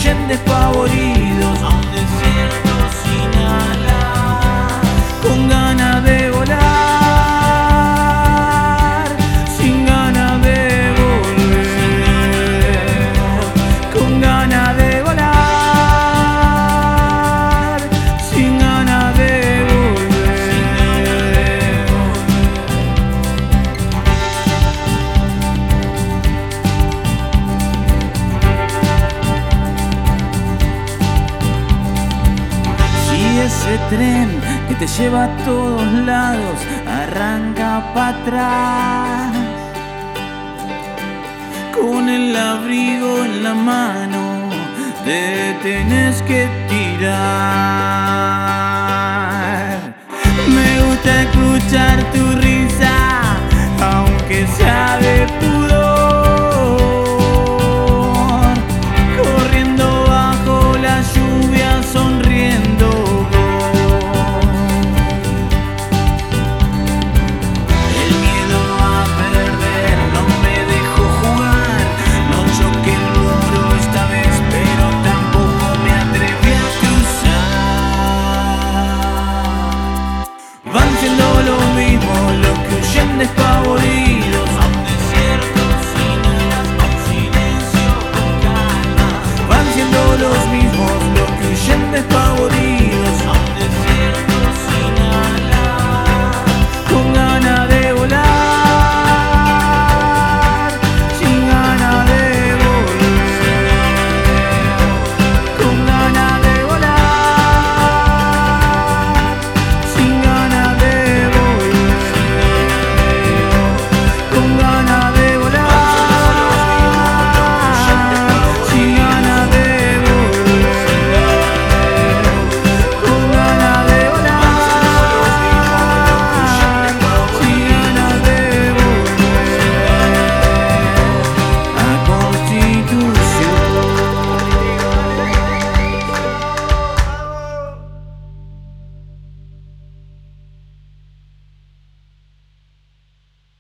huyen despavoridos a un desierto sin alas, con ganas de volar, sin ganas de volver, con ganas de volar, sin ganas de ese tren que te lleva a todos lados arranca para atrás, con el abrigo en la mano te tenés que tirar.